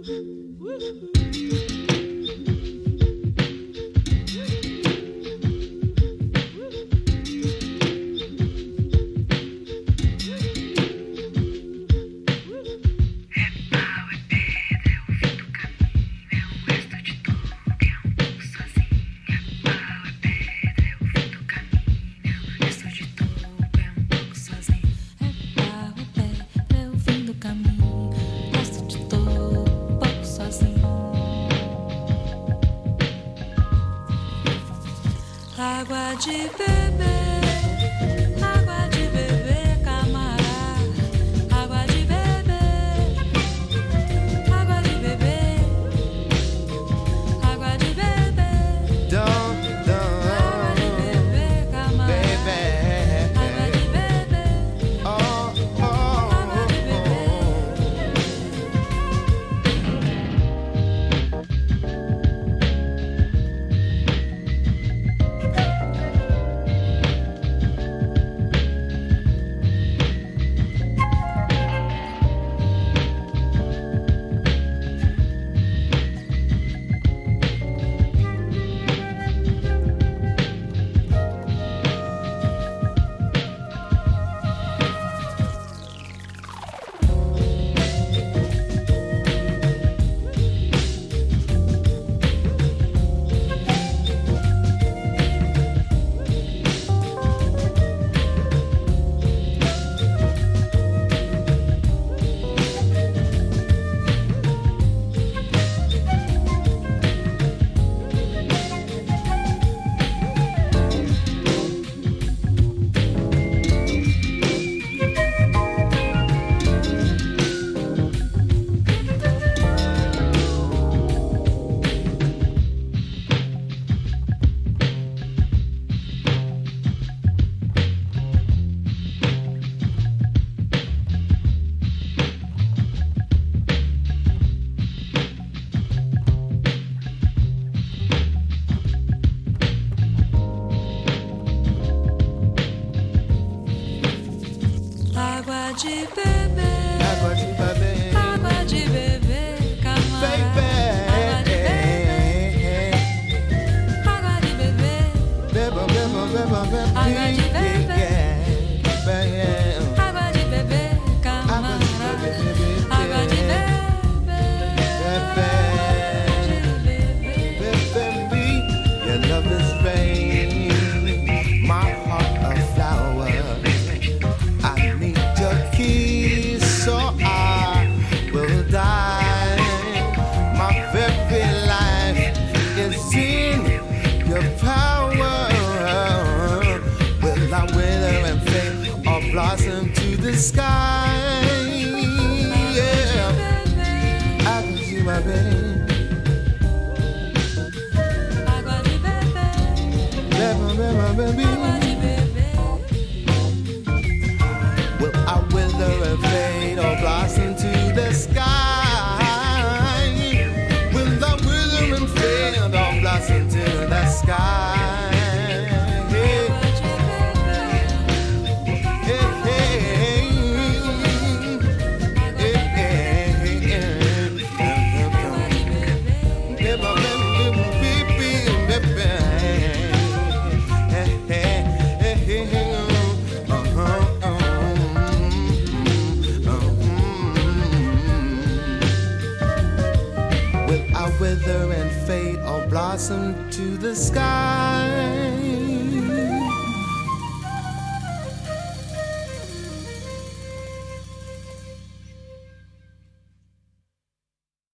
Água de beber, água de beber, camará. Água de beber, água de beber, água de beber. Água de beber, camará. Água de beber, água de beber. Água de beber, Água de beber, água de beber, camará. Água de beber, água de beber, beba, beba, beba, beba, água de beber, beba, água de beber, camará. Água de beber, your love is rain, my heart a flower. I need your keys, so I will die. My very life is in your power. Will I wither and fade or blossom to the sky? Yeah, I can see my baby. água de beber, Beba, beba, baby. água de beber. Will I wither and fade or blossom to the sky? Will I wither and fade or blossom to the sky? Hey, hey, Will I wither and fade or blossom to the sky?